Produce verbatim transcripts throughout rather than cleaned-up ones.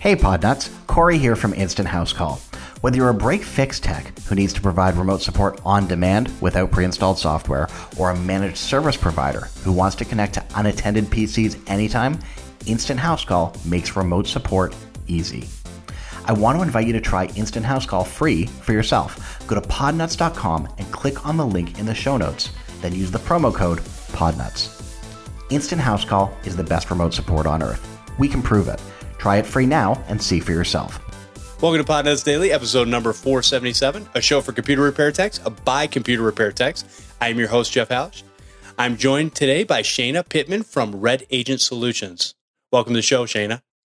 Hey Podnuts, Corey here from Instant House Call. Whether you're a break-fix tech who needs to provide remote support on demand without pre-installed software, or a managed service provider who wants to connect to unattended P Cs anytime, Instant House Call makes remote support easy. I want to invite you to try Instant House Call free for yourself. Go to podnuts dot com and click on the link in the show notes. Then use the promo code PODNUTS. Instant House Call is the best remote support on earth. We can prove it. Try it free now and see for yourself. Welcome to Podnuts Daily, episode number four seventy-seven, a show for computer repair techs, a by computer repair techs. I am your host, Jeff Houch. I'm joined today by Shayna Pittman from Red Agent Solutions. Welcome to the show, Shayna.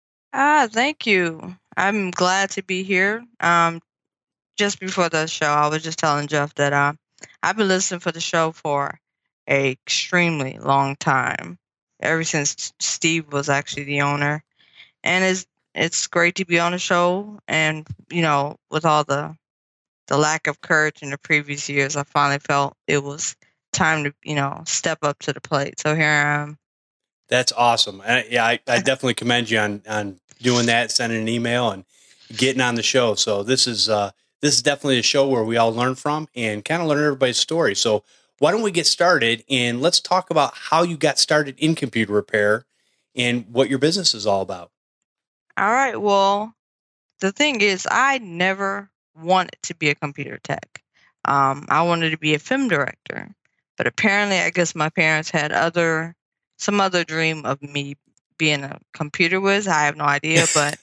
Ah, thank you. I'm glad to be here. Um, just before the show, I was just telling Jeff that uh, I've been listening for the show for a extremely long time, ever since Steve was actually the owner. And it's it's great to be on the show. And, you know, with all the the lack of courage in the previous years, I finally felt it was time to, you know, step up to the plate. So here I am. That's awesome. I, yeah, I, I definitely commend you on, on doing that, sending an email and getting on the show. So this is uh, this is definitely a show where we all learn from and kind of learn everybody's story. So why don't we get started and let's talk about how you got started in computer repair and what your business is all about. All right. Well, the thing is, I never wanted to be a computer tech. Um, I wanted to be a film director, but apparently, I guess my parents had other, some other dream of me being a computer whiz. I have no idea, but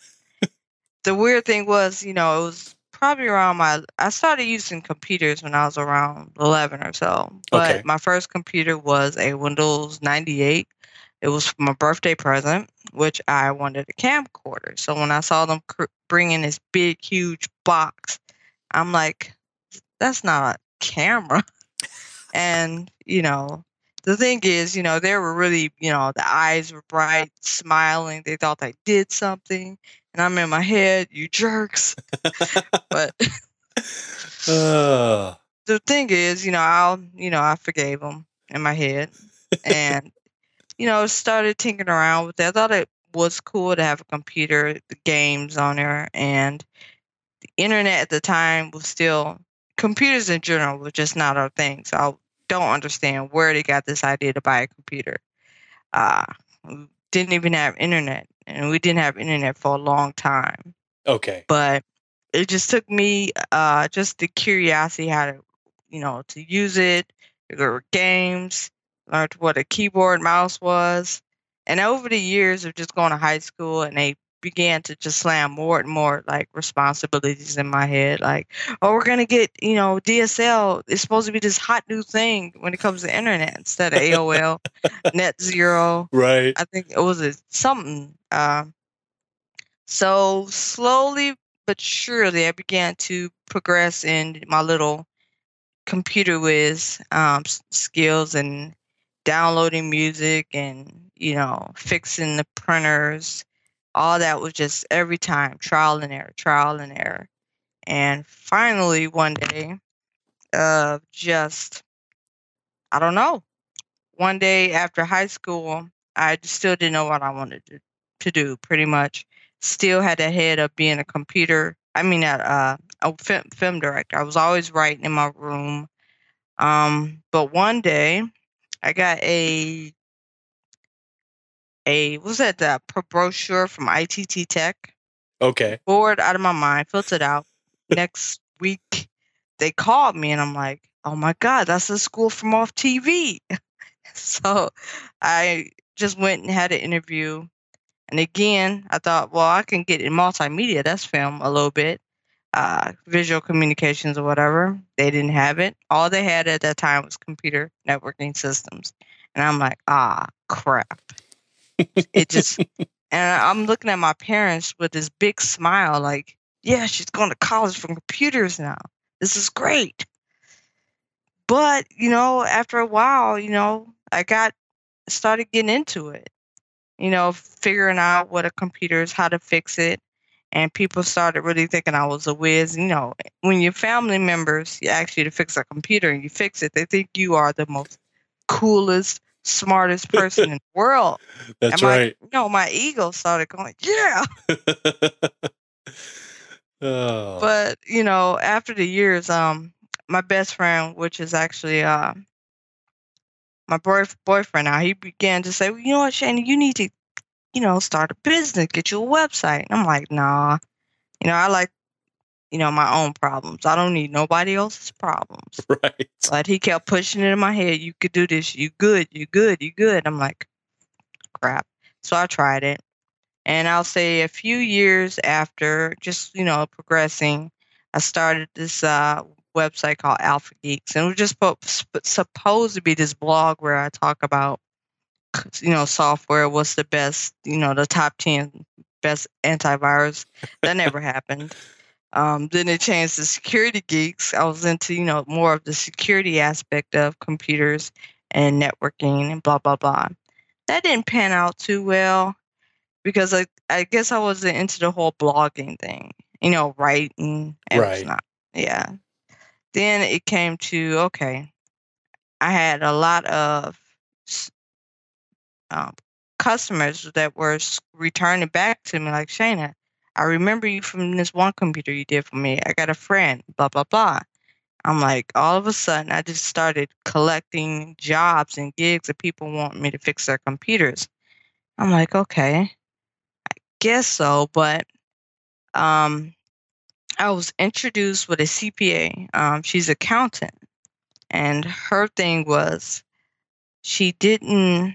the weird thing was, you know, it was probably around my, I started using computers when I was around eleven or so, but Okay. my first computer was a Windows ninety-eight. It was my birthday present, which I wanted a camcorder. So when I saw them cr- bring in this big, huge box, I'm like, that's not a camera. And, you know, the thing is, you know, they were really, you know, the eyes were bright, smiling. They thought they did something. And I'm in my head, you jerks. But Uh, the thing is, you know, I'll, you know, I forgave them in my head. And you know, started tinkering around with it. I thought it was cool to have a computer, the games on there, and the internet at the time was still, computers in general was just not our thing. So I don't understand where they got this idea to buy a computer. Uh, we didn't even have internet, and we didn't have internet for a long time. okay. But it just took me uh, just the curiosity how to, you know, to use it. There were games. Learned what a keyboard mouse was. And over the years of just going to high school, and they began to just slam more and more like responsibilities in my head. Like, oh, we're going to get, you know, D S L. It's supposed to be this hot new thing when it comes to internet instead of A O L, Net Zero. Right. I think it was a, something. Uh, so slowly but surely, I began to progress in my little computer whiz um, s- skills and downloading music and, you know, fixing the printers. All that was just every time trial and error, trial and error. And finally, one day, uh, just, I don't know. One day after high school, I just still didn't know what I wanted to, to do, pretty much. Still had the head of being a computer, I mean, uh, a film, film director. I was always writing in my room. Um, but one day, I got a a what was that the pro- brochure from I T T Tech. Okay. Bored out of my mind, filled it out. Next week, they called me, and I'm like, "Oh my God, that's the school from off T V." So I just went and had an interview. And again, I thought, well, I can get in multimedia. That's film a little bit, uh, visual communications or whatever. They didn't have it. All they had at that time was computer networking systems. And I'm like, ah, crap. It just, and I'm looking at my parents with this big smile, like, yeah, she's going to college for computers now. This is great. But, you know, after a while, you know, I got, started getting into it, you know, figuring out what a computer is, how to fix it. And people started really thinking I was a whiz. You know, when your family members ask you to fix a computer and you fix it, they think you are the most coolest smartest person in the world. That's and my, right. You know, my ego started going, yeah. Oh. But, you know, after the years, um, my best friend, which is actually uh, my boy- boyfriend now, he began to say, well, you know what, Shana, you need to, you know, start a business, get you a website. And I'm like, nah. You know, I like, you know, my own problems. I don't need nobody else's problems. Right. But he kept pushing it in my head. You could do this. You good. You good. You good. I'm like, crap. So I tried it. And I'll say a few years after just, you know, progressing, I started this uh, website called Alpha Geeks. And it was just po- sp- supposed to be this blog where I talk about, you know, software, what's the best, you know, the top ten best antivirus. That never happened. Um, then it changed to Security Geeks. I was into, you know, more of the security aspect of computers and networking and blah, blah, blah. That didn't pan out too well because I, I guess I wasn't into the whole blogging thing, you know, writing. It was Right. not, yeah. Then it came to, okay, I had a lot of um, customers that were s- returning back to me like, Shana, I remember you from this one computer you did for me. I got a friend, blah, blah, blah. I'm like, all of a sudden, I just started collecting jobs and gigs that people want me to fix their computers. I'm like, okay, guess so. But um, I was introduced with a C P A. Um, she's an accountant. And her thing was she didn't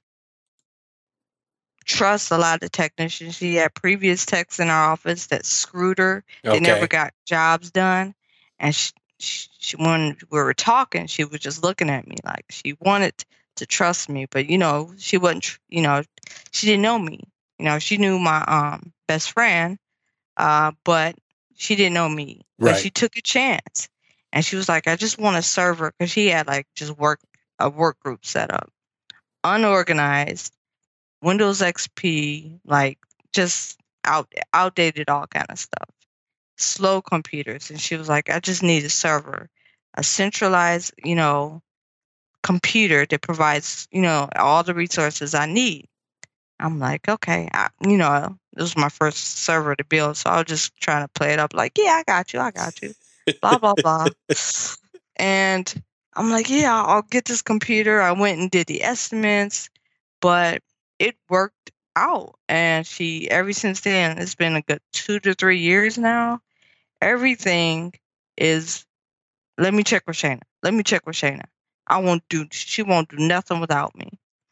trust a lot of the technicians. She had previous techs in our office that screwed her. They never Okay. got jobs done. And she, she, she, when we were talking, she was just looking at me like she wanted to trust me. But, you know, she wasn't, tr- you know, she didn't know me. You know, she knew my um best friend, uh, but she didn't know me. But she Right. took a chance. And she was like, I just want a server, because she had like just work a work group set up, unorganized, Windows X P, like just out outdated, all kind of stuff. Slow computers. And she was like, I just need a server, a centralized, you know, computer that provides, you know, all the resources I need. I'm like, okay, I, you know, this was my first server to build, so I was just trying to play it up like, yeah, I got you, I got you, blah, blah, blah. And I'm like, yeah, I'll get this computer. I went and did the estimates, but it worked out. And she, ever since then, it's been a good two to three years now. Everything is, let me check with Shana. Let me check with Shana. I won't do, she won't do nothing without me.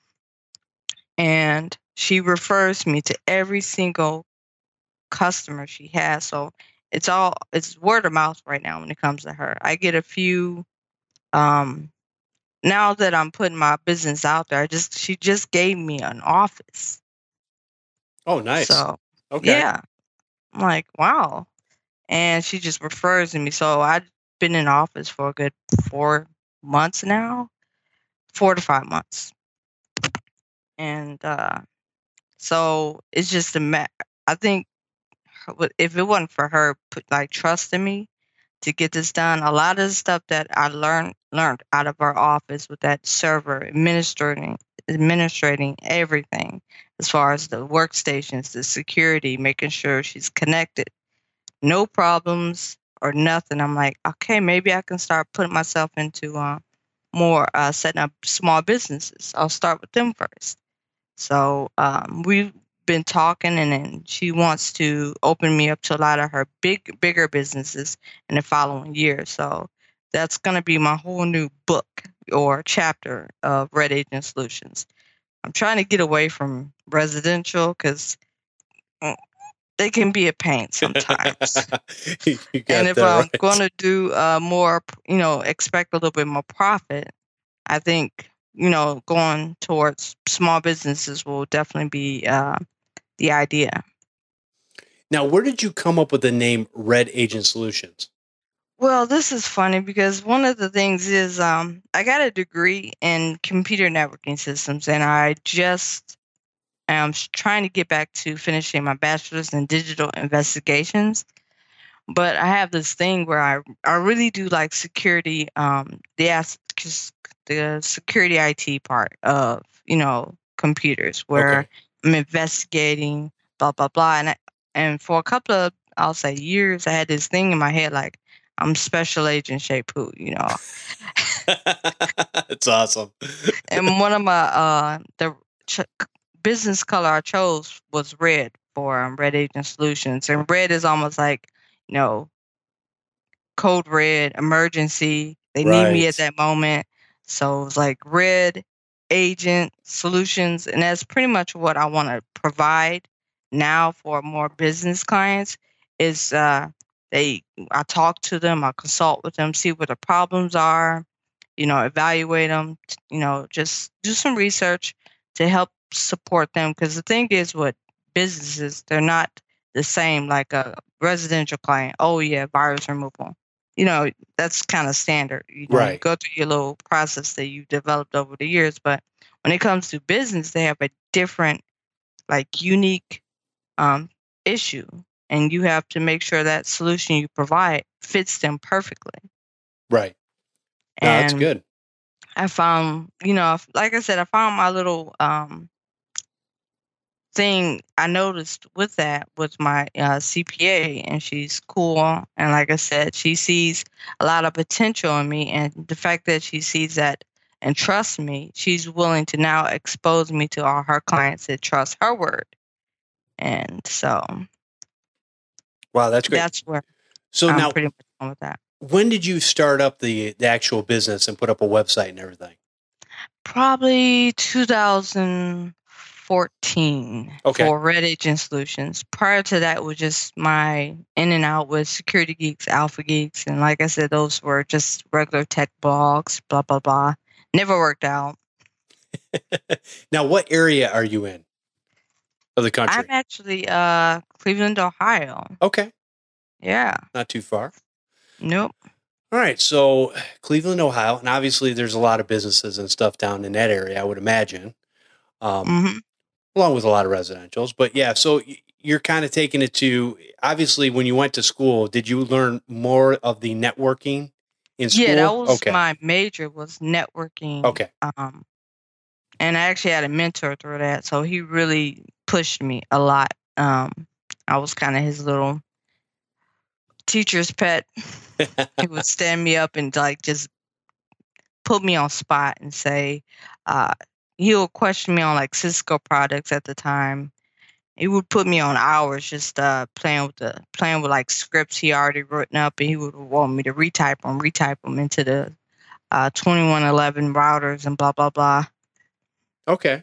And she refers me to every single customer she has. So it's all, it's word of mouth right now when it comes to her. I get a few, um, now that I'm putting my business out there, I just, she just gave me an office. Oh, nice. So Okay. yeah, I'm like, wow. And she just refers to me. So I've been in office for a good four months now, four to five months. And uh, so it's just a ma- I think her- if it wasn't for her put like trusting me to get this done, a lot of the stuff that I learned learned out of our office with that server administrating administrating everything as far as the workstations, the security, making sure she's connected, no problems or nothing. I'm like, okay, maybe I can start putting myself into uh, more uh, setting up small businesses. I'll start with them first. So um, we've been talking, and then she wants to open me up to a lot of her big, bigger businesses in the following year. So that's going to be my whole new book or chapter of Red Agent Solutions. I'm trying to get away from residential because they can be a pain sometimes. You got And if that I'm right. going to do uh, more, you know, expect a little bit more profit, I think, you know, going towards small businesses will definitely be uh, the idea. Now, where did you come up with the name Red Agent Solutions? Well, this is funny because one of the things is um, I got a degree in computer networking systems, and I just am trying to get back to finishing my bachelor's in digital investigations. But I have this thing where I I really do like security, um, the as- the security I T part of, you know, computers, where Okay. I'm investigating, blah blah blah, and I, and for a couple of, I'll say, years, I had this thing in my head like I'm Special Agent Shapu, you know. It's awesome. And one of my uh the ch- business color I chose was red for um, Red Agent Solutions, and red is almost like, you know, code red, emergency. They need me at Right. that moment. So it was like Red Agent Solutions. And that's pretty much what I want to provide now for more business clients is uh, they I talk to them, I consult with them, see what the problems are, you know, evaluate them, you know, just do some research to help support them. Because the thing is with businesses, they're not the same like a residential client. Oh yeah, virus removal. You know, that's kind of standard. You know, you Right. go through your little process that you developed over the years. But when it comes to business, they have a different, like, unique um, issue, and you have to make sure that solution you provide fits them perfectly. Right. No, that's And good. I found, you know, like I said, I found my little um, thing I noticed with that was my uh, C P A, and she's cool. And like I said, she sees a lot of potential in me, and the fact that she sees that and trusts me, she's willing to now expose me to all her clients that trust her word. And so Wow, that's great. that's where So I'm now, pretty much on with that. when did you start up the the actual business and put up a website and everything? Probably two thousand fourteen Okay. for Red Agent Solutions. Prior to that was just my in and out with Security Geeks, Alpha Geeks, and like I said, those were just regular tech blogs, blah blah blah. Never worked out. Now, what area are you in of the country? I'm actually uh Cleveland, Ohio. Okay, Yeah. not too far. Nope. All right, so Cleveland, Ohio, and obviously there's a lot of businesses and stuff down in that area, I would imagine, um, hmm along with a lot of residentials. But yeah, so y- you're kind of taking it to, obviously, when you went to school, did you learn more of the networking in school? Yeah, that was Okay, my major was networking. okay, Um, and I actually had a mentor through that, so he really pushed me a lot. Um, I was kind of his little teacher's pet. He would stand me up and like just put me on spot and say, uh, he'll question me on like Cisco products at the time. He would put me on hours just uh, playing with the playing with like scripts he already written up, and he would want me to retype them, retype them into the uh, twenty-one eleven routers and blah blah blah. okay.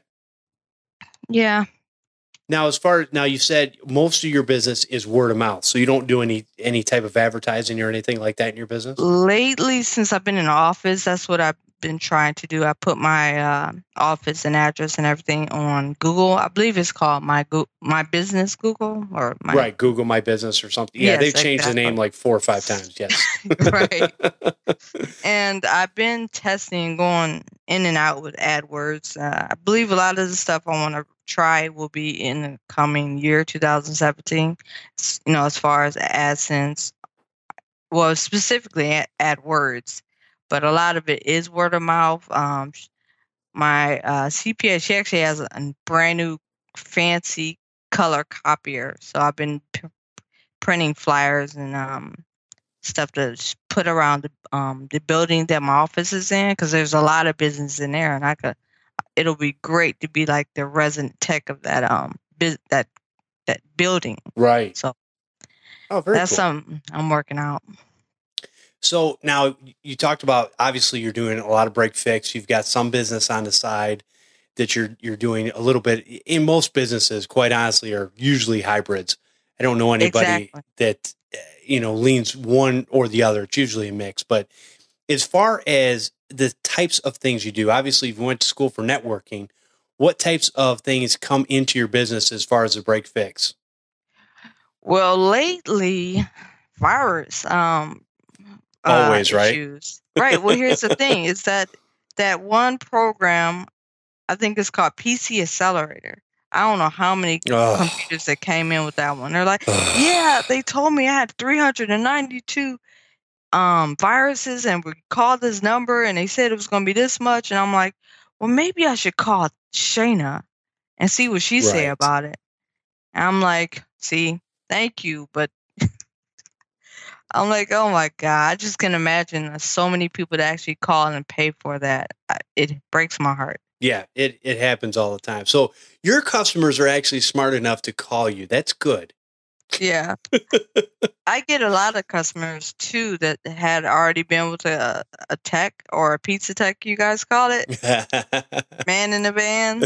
Yeah. Now, as far now, you said most of your business is word of mouth, so you don't do any any type of advertising or anything like that in your business. Lately, since I've been in the office, that's what I've been trying to do. I put my uh, office and address and everything on Google. I believe it's called my Go- my business Google or my Right, Google My Business or something. Yeah, Yes, they've changed the exactly. name like four or five times. Yes. Right. And I've been testing, going in and out with AdWords. Uh, I believe a lot of the stuff I want to try will be in the coming year, two thousand seventeen. S- You know, as far as AdSense, well, specifically Ad- AdWords, but a lot of it is word of mouth. Um, sh- my uh, C P A, she actually has a a brand new fancy color copier, so I've been p- printing flyers and um stuff to s- put around the um the building that my office is in, because there's a lot of business in there, and I could it'll be great to be like the resident tech of that um bus- that that building. Right. So Oh, very that's cool. something I'm working out. So now you talked about, obviously you're doing a lot of break fix. You've got some business on the side that you're you're doing a little bit. In most businesses, quite honestly, are usually hybrids. I don't know anybody Exactly. that uh, you know leans one or the other. It's usually a mix. But as far as the types of things you do, obviously, if you went to school for networking, what types of things come into your business as far as the break fix? Well, lately, virus um uh Always, right? issues. Right. Well, here's the thing: is that that one program, I think it's called P C Accelerator. I don't know how many Ugh. computers that came in with that one. They're like, yeah, they told me I had three hundred ninety-two um viruses, and we called this number, and they said it was going to be this much, and I'm like, well, maybe I should call Shayna and see what she say Right. about it. And I'm like, see, thank you, but I'm like, oh my God, I just can imagine there's so many people that actually call and pay for that. I- It breaks my heart. Yeah, it, it happens all the time. So your customers are actually smart enough to call you. That's good. Yeah. I get a lot of customers too that had already been with a, a tech or a pizza tech, you guys call it, man in the van.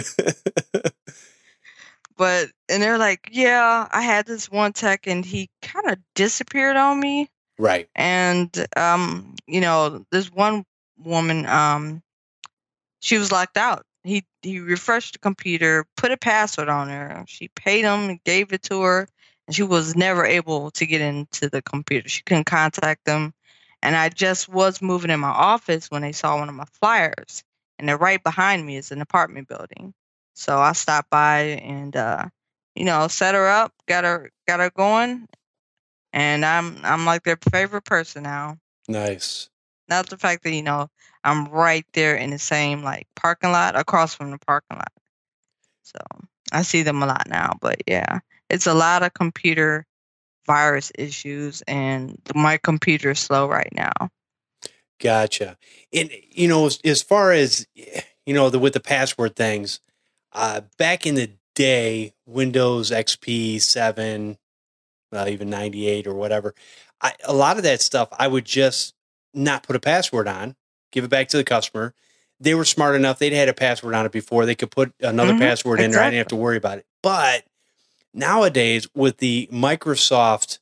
But, and they're like, yeah, I had this one tech and he kind of disappeared on me. Right. And, um, you know, this one woman, um, she was locked out. He he refreshed the computer, put a password on her. She paid him, gave it to her, and she was never able to get into the computer. She couldn't contact them. And I just was moving in my office when they saw one of my flyers, and they're right behind me is an apartment building. So I stopped by and uh, you know, set her up, got her got her going, and I'm I'm like their favorite person now. Nice. Not the fact that, you know, I'm right there in the same like parking lot across from the parking lot. So I see them a lot now. But yeah, it's a lot of computer virus issues, and my computer is slow right now. Gotcha. And, you know, as, as far as, you know, the with the password things, uh, back in the day, Windows X P seven, well, even ninety-eight or whatever, I, a lot of that stuff, I would just not put a password on, give it back to the customer. They were smart enough. They'd had a password on it before. They could put another Mhm, password in there. I didn't have exactly. to worry about it. But nowadays, with the Microsoft,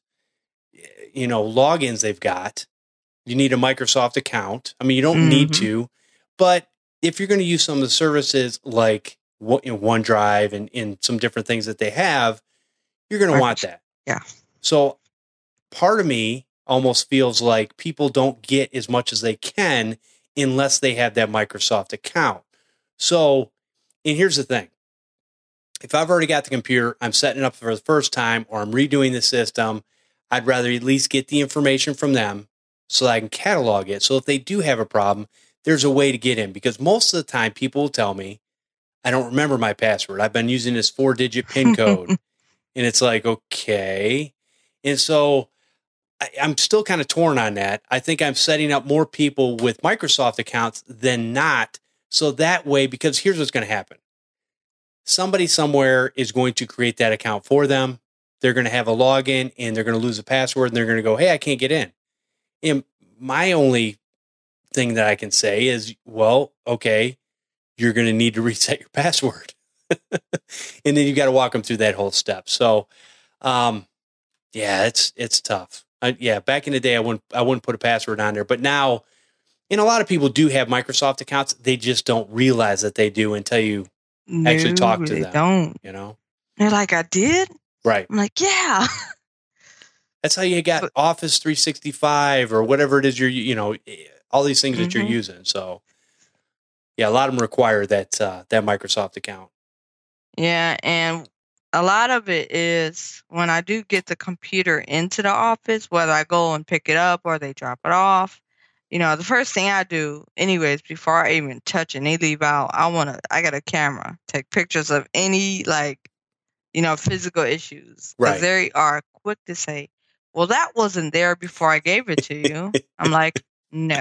you know, logins they've got, you need a Microsoft account. I mean, you don't need Mhm. to, but if you're going to use some of the services like you know, OneDrive and, and some different things that they have, you're going to want that. Yeah. So part of me almost feels like people don't get as much as they can unless they have that Microsoft account. So, and here's the thing. If I've already got the computer, I'm setting it up for the first time, or I'm redoing the system, I'd rather at least get the information from them so that I can catalog it. So if they do have a problem, there's a way to get in, because most of the time people will tell me, I don't remember my password. I've been using this four digit PIN code. And it's like, okay. And so I, I'm still kind of torn on that. I think I'm setting up more people with Microsoft accounts than not. So that way, because here's what's going to happen. Somebody somewhere is going to create that account for them. They're going to have a login and they're going to lose a password and they're going to go, hey, I can't get in. And my only thing that I can say is, well, okay, you're going to need to reset your password. And then you got to walk them through that whole step. So, um, yeah, it's, it's tough. I, yeah. Back in the day, I wouldn't, I wouldn't put a password on there, but now, and a lot of people do have Microsoft accounts. They just don't realize that they do until you actually No, talk to they them, don't. you know? They're like, I did? Right. I'm like, yeah. That's how you got But- Office three sixty-five or whatever it is you're, you know, all these things that you're Mhm. using. So, yeah, a lot of them require that uh, that Microsoft account. Yeah, and a lot of it is when I do get the computer into the office, whether I go and pick it up or they drop it off, you know, the first thing I do, anyways, before I even touch it and they leave out, I want to, I got a camera, take pictures of any, like, you know, physical issues. Because Right. they are quick to say, well, that wasn't there before I gave it to you. I'm like, no.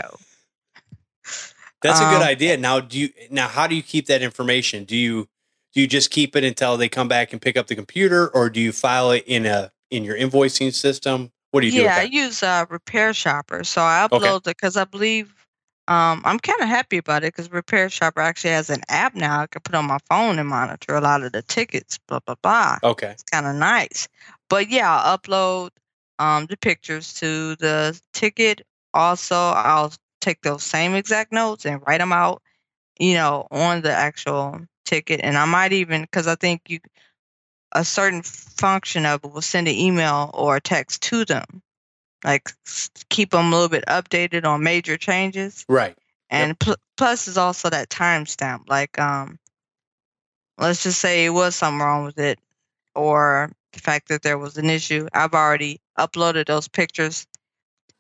That's a good Um, idea. Now, do you now how do you keep that information? Do you do you just keep it until they come back and pick up the computer, or do you file it in a in your invoicing system? What do you Yeah, I do with use uh, Repair Shopper. So I Okay. upload it because I believe um, I'm kind of happy about it because Repair Shopper actually has an app now I can put on my phone and monitor a lot of the tickets, blah, blah, blah. that? Okay. It's kind of nice. But yeah, I'll upload um, the pictures to the ticket. Also, I'll take those same exact notes and write them out, you know, on the actual ticket. And I might even, because I think you, a certain function of it will send an email or a text to them, like s- keep them a little bit updated on major changes. Right. And pl- plus is also that timestamp. Like, um, let's just say it was something wrong with it, or the fact that there was an issue. I've already uploaded those pictures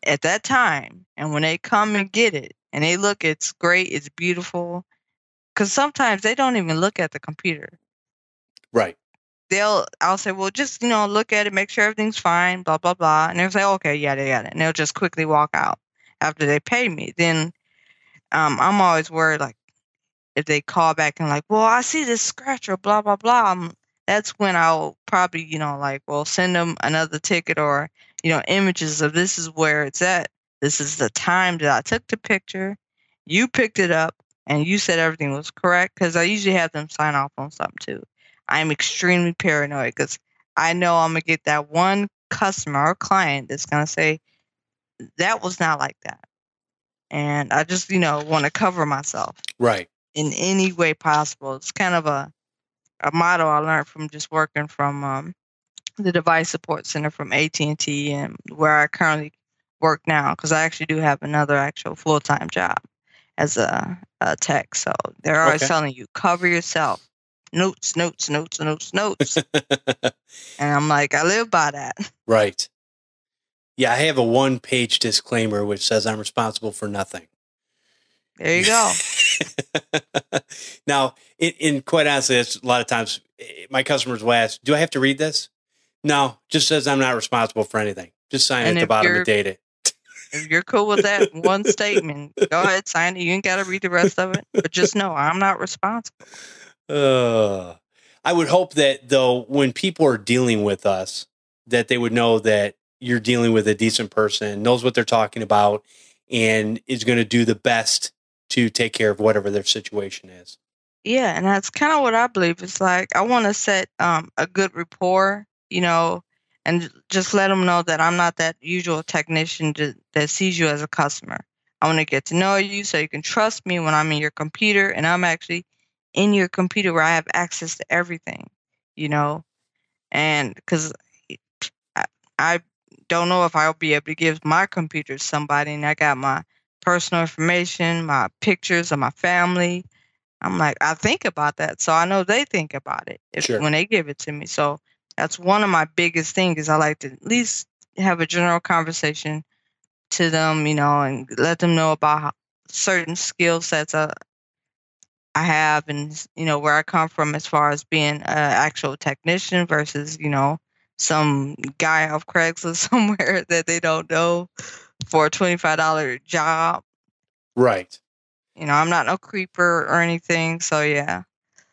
at that time, and when they come and get it, and they look, it's great, it's beautiful. Because sometimes they don't even look at the computer. Right. They'll, I'll say, well, just, you know, look at it, make sure everything's fine, blah, blah, blah. And they'll say, okay, yeah, they got it. And they'll just quickly walk out after they pay me. Then um, I'm always worried, like, if they call back and like, well, I see this scratch or blah, blah, blah. Um, that's when I'll probably, you know, like, well, send them another ticket or, you know, images of this is where it's at. This is the time that I took the picture. You picked it up and you said everything was correct, because I usually have them sign off on something too. I'm extremely paranoid because I know I'm going to get that one customer or client that's going to say, that was not like that. And I just, you know, want to cover myself. Right. In any way possible. It's kind of a, a motto I learned from just working from um, the device support center from A T and T, and where I currently work now, because I actually do have another actual full-time job as a, a tech. So they're always Okay. telling you, cover yourself. Notes, notes, notes, notes, notes. And I'm like, I live by that. Right. Yeah, I have a one-page disclaimer which says I'm responsible for nothing. There you go. Now, in, in quite honestly, it's a lot of times eh, my customers will ask, do I have to read this? No, just says I'm not responsible for anything. Just sign And it at the if bottom you're- and date it. If you're cool with that one statement, go ahead, sign it. You ain't got to read the rest of it. But just know I'm not responsible. Uh, I would hope that, though, when people are dealing with us, that they would know that you're dealing with a decent person, knows what they're talking about, and is going to do the best to take care of whatever their situation is. Yeah, and that's kind of what I believe. It's like I want to set um, a good rapport, you know, and just let them know that I'm not that usual technician to, that sees you as a customer. I want to get to know you so you can trust me when I'm in your computer, and I'm actually in your computer where I have access to everything, you know, and because I, I don't know if I'll be able to give my computer to somebody, and I got my personal information, my pictures of my family. I'm like, I think about that, so I know they think about it if, Sure. when they give it to me. So that's one of my biggest things is I like to at least have a general conversation to them, you know, and let them know about how, certain skill sets I, I have, and you know where I come from as far as being an actual technician versus, you know, some guy off Craigslist somewhere that they don't know for a twenty-five dollars job. Right. You know, I'm not no creeper or anything. So yeah.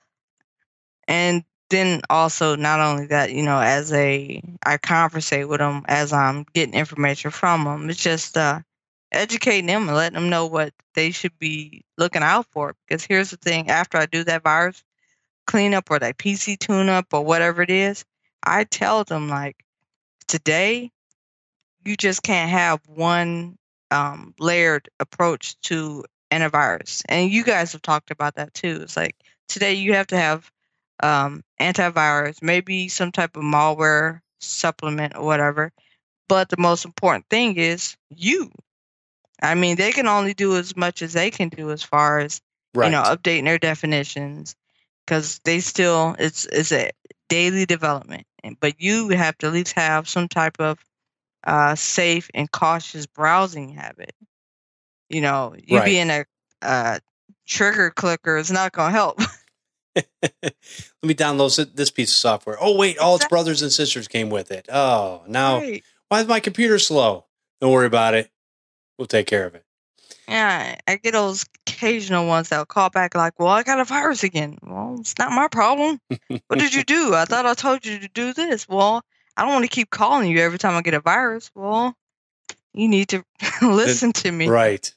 And then also not only that, you know, as a I conversate with them as I'm getting information from them. It's just uh, educating them and letting them know what they should be looking out for. Because here's the thing: after I do that virus cleanup or that P C tune up or whatever it is, I tell them like, today you just can't have one um, layered approach to antivirus. And you guys have talked about that too. It's like today you have to have um, antivirus, maybe some type of malware supplement or whatever. But the most important thing is you. I mean, they can only do as much as they can do as far as, Right. you know, updating their definitions, because they still, it's, it's a daily development. But you have to at least have some type of uh, safe and cautious browsing habit. You know, you Right. being a uh, trigger clicker is not going to help. Let me download this- this piece of software. Oh, wait, all its Exactly. brothers and sisters came with it. Oh, now, Right. why is my computer slow? Don't worry about it. We'll take care of it. Yeah, I get those occasional ones that'll call back like, well, I got a virus again. Well, it's not my problem. What did you do? I thought I told you to do this. Well, I don't want to keep calling you every time I get a virus. Well, you need to listen to me. Right.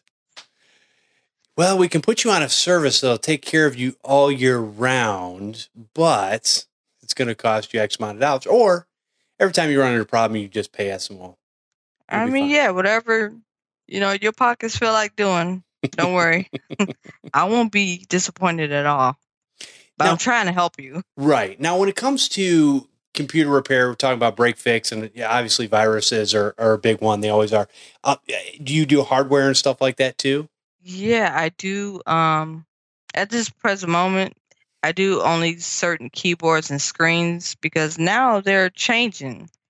Well, we can put you on a service that'll take care of you all year round, but it's going to cost you X amount of dollars. Or every time you run into a problem, you just pay us and we'll. I It'll be mean, fine. yeah, whatever, you know, your pockets feel like doing. Don't worry. I won't be disappointed at all. But Now- I'm trying to help you. Right. Now, when it comes to computer repair, we're talking about break fix, and yeah, obviously viruses are, are a big one. They always are. Uh, do you do hardware and stuff like that too? Yeah, I do. Um, at this present moment, I do only certain keyboards and screens because now they're changing.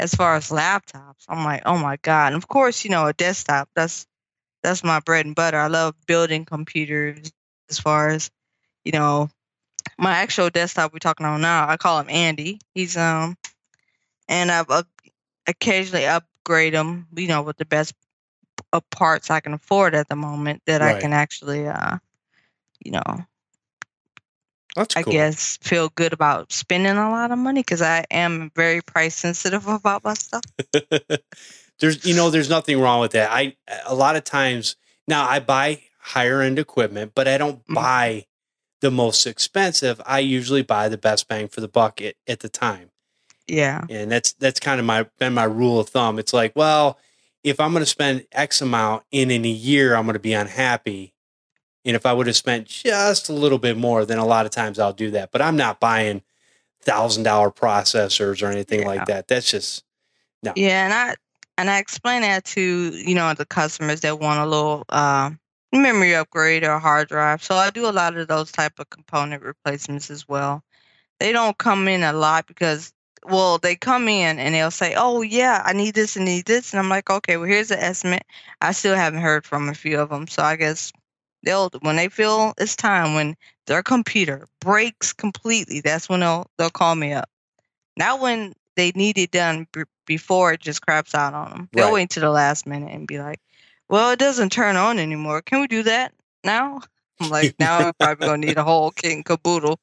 as far as laptops, I'm like, oh my God. And of course, you know, a desktop, that's that's my bread and butter. I love building computers as far as, you know, my actual desktop we're talking on now, I call him Andy. He's um and I've up, occasionally upgrade him, you know, with the best of parts I can afford at the moment that I Right. can actually uh you know, That's I cool. guess feel good about spending a lot of money because I am very price sensitive about my stuff. There's, you know, there's nothing wrong with that. I, a lot of times now I buy higher end equipment, but I don't Mhm. buy the most expensive. I usually buy the best bang for the buck at, at the time. Yeah. And that's, that's kind of my, been my rule of thumb. It's like, well, if I'm going to spend X amount and in a year, I'm going to be unhappy. And if I would have spent just a little bit more, then a lot of times I'll do that. But I'm not buying thousand dollar processors or anything Yeah. like that. That's just, no. Yeah, and I and I explain that to, you know, the customers that want a little uh, memory upgrade or hard drive. So I do a lot of those type of component replacements as well. They don't come in a lot because, well, they come in and they'll say, "Oh yeah, I need this and need this," and I'm like, "Okay, well here's the estimate." I still haven't heard from a few of them, so I guess they'll when they feel it's time when their computer breaks completely, that's when they'll they'll call me up. Not when they need it done b- before it just craps out on them. They'll Right. wait to the last minute and be like, "Well, it doesn't turn on anymore. Can we do that now?" I'm like, "Now we're probably gonna need a whole kit and caboodle."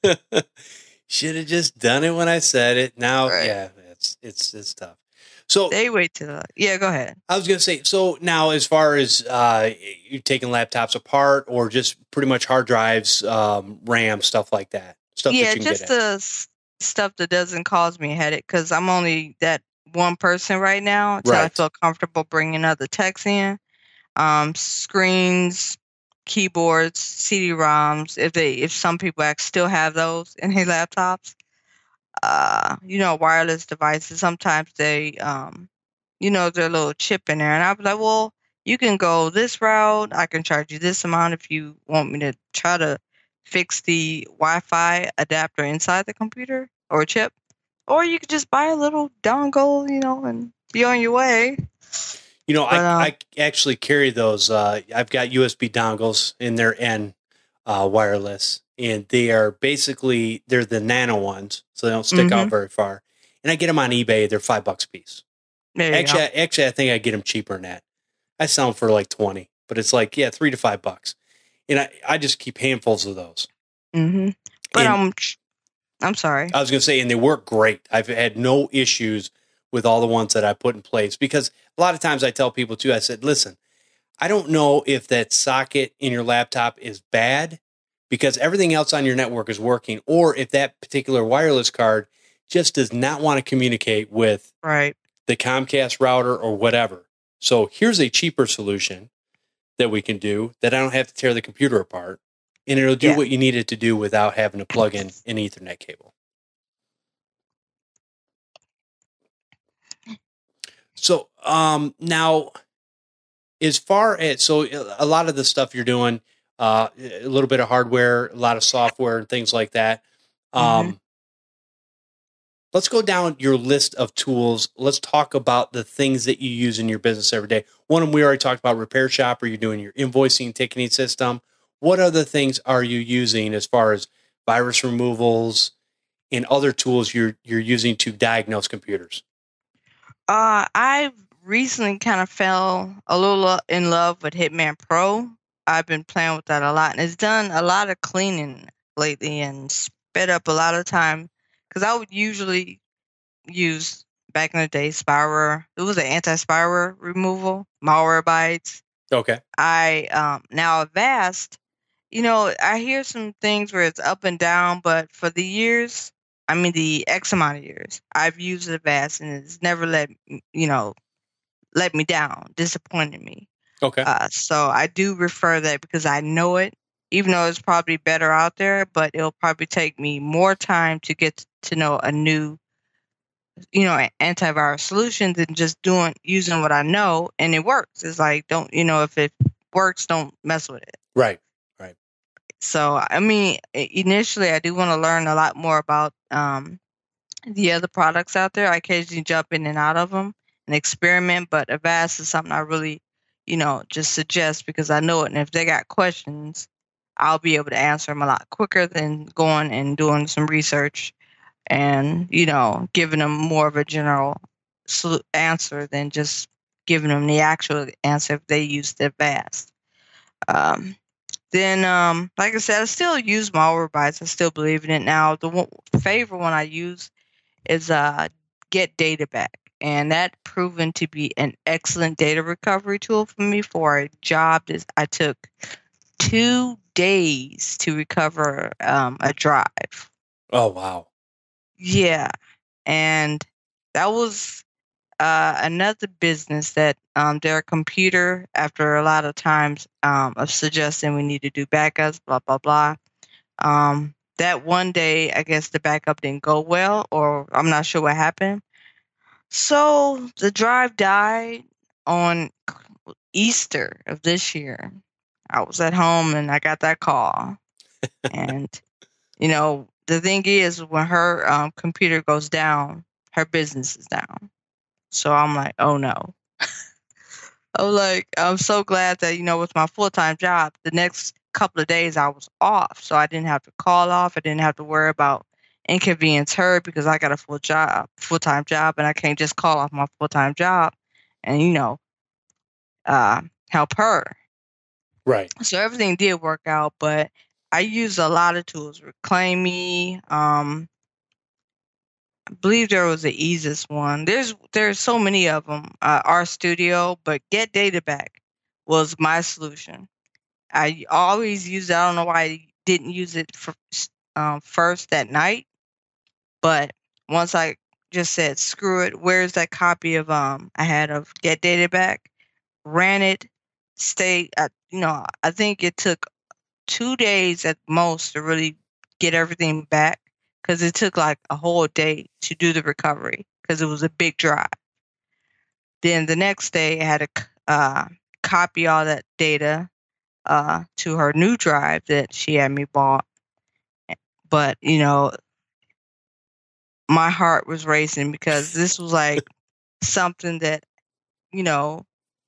Should have just done it when I said it. Now, Right. yeah, it's it's it's tough. So They wait till the, yeah. Go ahead. I was gonna say, so now as far as uh, you taking laptops apart or just pretty much hard drives, um, RAM, stuff like that, stuff Yeah, that you can just get at. the s- stuff that doesn't cause me a headache because I'm only that one person right now until I Right. feel comfortable bringing other techs in. Um, screens, keyboards, C D ROMs. If they, if some people act still have those in their laptops, uh, you know, wireless devices. Sometimes they, um, you know, their little chip in there, and I was like, well, you can go this route. I can charge you this amount if you want me to try to fix the Wi-Fi adapter inside the computer or chip, or you could just buy a little dongle, you know, and be on your way. You know, But, um, I I actually carry those. Uh, I've got U S B dongles in their N uh, wireless, and they are basically they're the nano ones, so they don't stick out Mhm. very far. And I get them on eBay. They're five bucks a piece. There you Actually, go. I, actually, I think I get them cheaper than that. I sell them for like twenty, but it's like yeah, three to five bucks, and I, I just keep handfuls of those. Mhm. But And um, I'm sorry. I was going to say, and they work great. I've had no issues with all the ones that I put in place because a lot of times I tell people too. I said, listen, I don't know if that socket in your laptop is bad because everything else on your network is working, or if that particular wireless card just does not want to communicate with Right. the Comcast router or whatever. So here's a cheaper solution that we can do that I don't have to tear the computer apart, and it'll do Yeah. what you need it to do without having to plug in an Ethernet cable. So um, now, as far as so a lot of the stuff you're doing, uh, a little bit of hardware, a lot of software, and things like that. Um, Mhm. Let's go down your list of tools. Let's talk about the things that you use in your business every day. One of them we already talked about, Repair Shop. Are you doing your invoicing, ticketing system? What other things are you using as far as virus removals and other tools you're you're using to diagnose computers? Uh, I recently kind of fell a little lo- in love with Hitman Pro. I've been playing with that a lot, and it's done a lot of cleaning lately and sped up a lot of time. Because I would usually use back in the day spyware. It was an anti-spyware removal, Malwarebytes. Okay. I um now Avast. You know, I hear some things where it's up and down, but for the years, I mean the X amount of years, I've used Avast and it's never let m- you know let me down, disappointed me. Okay. Uh, so I do refer that because I know it, even though it's probably better out there, but it'll probably take me more time to get to know a new, you know, a- antivirus solution than just doing using what I know and it works. It's like don't you know if it works, don't mess with it. Right. Right. So I mean, i- initially I do want to learn a lot more about um the other products out there. I occasionally jump in and out of them and experiment, but Avast is something I really, you know, just suggest because I know it. And if they got questions, I'll be able to answer them a lot quicker than going and doing some research and, you know, giving them more of a general answer than just giving them the actual answer if they use the Avast. Um, then, um, like I said, I still use Malwarebytes. I still believe in it now. The one, favorite one I use is uh, Get Data Back. And that proven to be an excellent data recovery tool for me for a job that I took two days to recover um, a drive. Oh, wow. Yeah. And that was uh, another business that um, their computer, after a lot of times um, of suggesting we need to do backups, blah, blah, blah. Um, that one day, I guess the backup didn't go well, or I'm not sure what happened. So the drive died on Easter of this year. I was at home and I got that call. And, you know, the thing is, when her um, computer goes down, her business is down. So I'm like, oh no. I'm like, I'm so glad that, you know, with my full-time job, the next couple of days I was off. So I didn't have to call off. I didn't have to worry about inconvenience her because I got a full job, full-time job, and I can't just call off my full-time job and, you know, uh, help her. Right. So everything did work out, but I use a lot of tools. Reclaim Me. Um, I believe there was the easiest one. There's there's so many of them. Uh, RStudio, but Get Data Back was my solution. I always use it. I don't know why I didn't use it for, um, first that night, but once I just said screw it, where's that copy of um I had of Get Data Back? Ran it, stayed. Uh, you know, I think it took two days at most to really get everything back because it took like a whole day to do the recovery because it was a big drive. Then the next day, I had to uh, copy all that data uh, to her new drive that she had me bought. But, you know, my heart was racing because this was like something that, you know,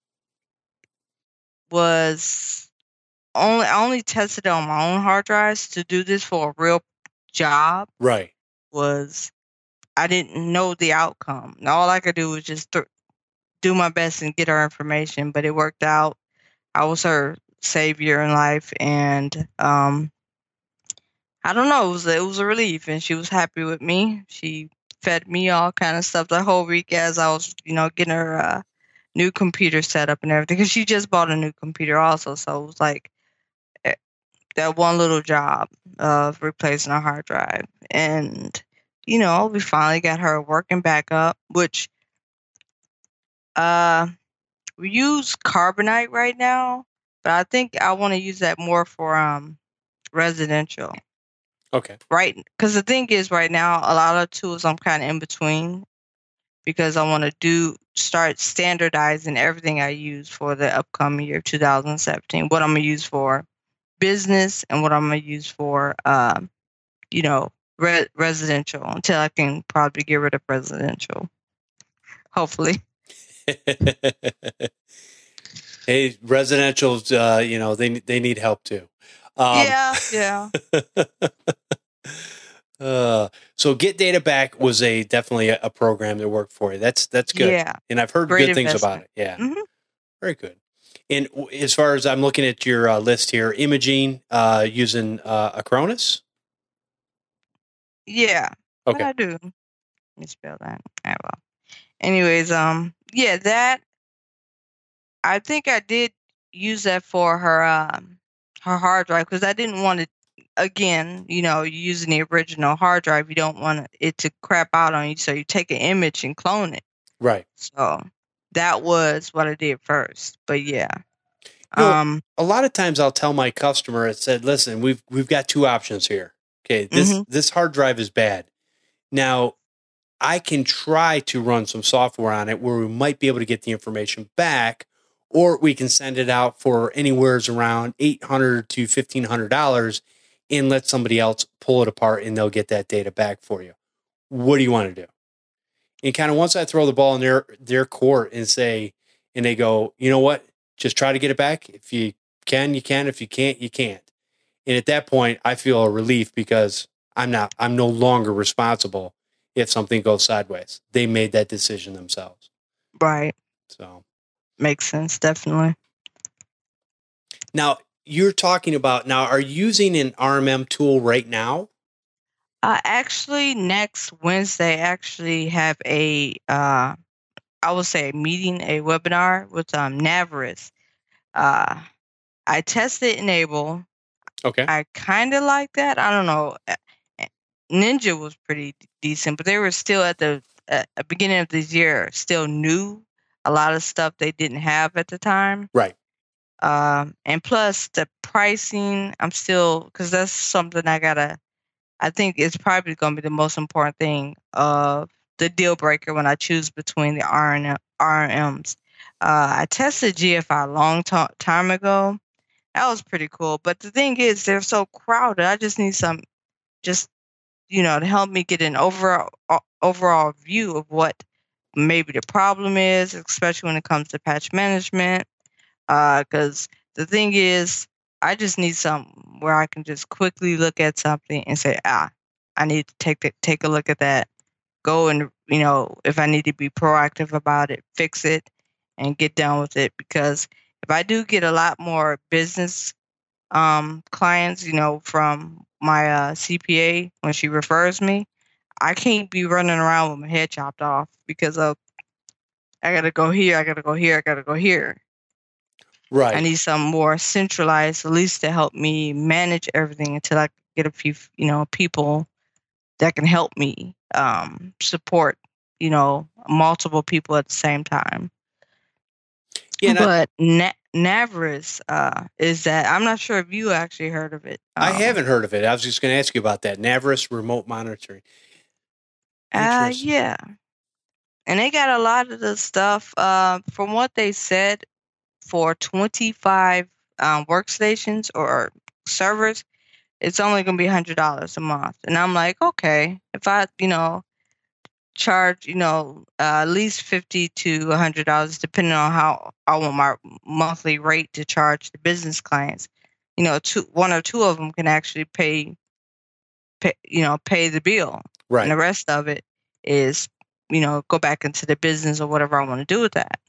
was only, I only tested it on my own hard drives. To do this for a real job. Right. Was, I didn't know the outcome. And all I could do was just th- do my best and get her information, but it worked out. I was her savior in life, and um, I don't know. It was it was a relief, and she was happy with me. She fed me all kind of stuff the whole week as I was, you know, getting her uh, new computer set up and everything. Because she just bought a new computer also, so it was like that one little job of replacing a hard drive, and you know, we finally got her working back up, which uh, we use Carbonite right now, but I think I want to use that more for um residential. Okay. Right, because the thing is, right now, a lot of tools I'm kind of in between because I want to do start standardizing everything I use for the upcoming year two thousand seventeen. What I'm gonna use for business and what I'm gonna use for, um, you know, re- residential until I can probably get rid of residential. Hopefully. Hey, residentials, uh, you know, they they need help too. Um, yeah, yeah. uh, so Get Data Back was a definitely a, a program that worked for you. That's that's good. Yeah, and I've heard great good things investment. about it. Yeah, mm-hmm. Very good. And as far as I'm looking at your uh, list here, imaging uh, using uh, Acronis. Yeah. Okay. What I do? Let me spell that. Oh, well. Anyways, um, yeah, that I think I did use that for her um her hard drive because I didn't want to. Again, you know, using the original hard drive, you don't want it to crap out on you, so you take an image and clone it. Right. So that was what I did first. But yeah, you know, um, a lot of times I'll tell my customer, it said, "Listen, we've we've got two options here. Okay, this mm-hmm. this hard drive is bad. Now, I can try to run some software on it where we might be able to get the information back, or we can send it out for anywhere around eight hundred to fifteen hundred dollars, and let somebody else pull it apart, and they'll get that data back for you. what do you want to do? And kind of once I throw the ball in their, their court and say, and they go, you know what, just try to get it back. If you can, you can. If you can't, you can't. And at that point, I feel a relief because I'm not, I'm no longer responsible if something goes sideways. They made that decision themselves. Right. So makes sense. Definitely. Now you're talking about, now are you using an R M M tool right now? Uh, actually, next Wednesday, I actually have a, uh, I will say a meeting, a webinar with um, Navarus. Uh, I tested Enable. Okay. I kind of like that. I don't know. Ninja was pretty decent, but they were still at the uh, beginning of this year, still new. A lot of stuff they didn't have at the time. Right. Um, and plus the pricing, I'm still, because that's something I gotta, I think it's probably going to be the most important thing of the deal breaker when I choose between the R and R M Ms. Uh, I tested G F I a long to- time ago. That was pretty cool. But the thing is, they're so crowded. I just need some, just, you know, to help me get an overall overall view of what maybe the problem is, especially when it comes to patch management. Because uh, the thing is, I just need something where I can just quickly look at something and say, ah, I need to take the, take a look at that. Go and, you know, if I need to be proactive about it, fix it and get done with it. Because if I do get a lot more business um, clients, you know, from my uh, C P A when she refers me, I can't be running around with my head chopped off because of, I got to go here, I got to go here, I got to go here. Right. I need some more centralized, at least to help me manage everything until I get a few, you know, people that can help me um, support, you know, multiple people at the same time. Yeah, but I, Na- Navarus uh, is that, I'm not sure if you actually heard of it. Um, I haven't heard of it. I was just going to ask you about that. Navarus remote monitoring. Uh, yeah. And they got a lot of the stuff, uh, from what they said, for twenty-five um, workstations or servers, it's only going to be one hundred dollars a month. And I'm like, okay, if I, you know, charge, you know, uh, at least fifty to one hundred dollars, depending on how I want my monthly rate to charge the business clients, you know, two, one or two of them can actually pay, pay, you know, pay the bill. Right. And the rest of it is, you know, go back into the business or whatever I want to do with that.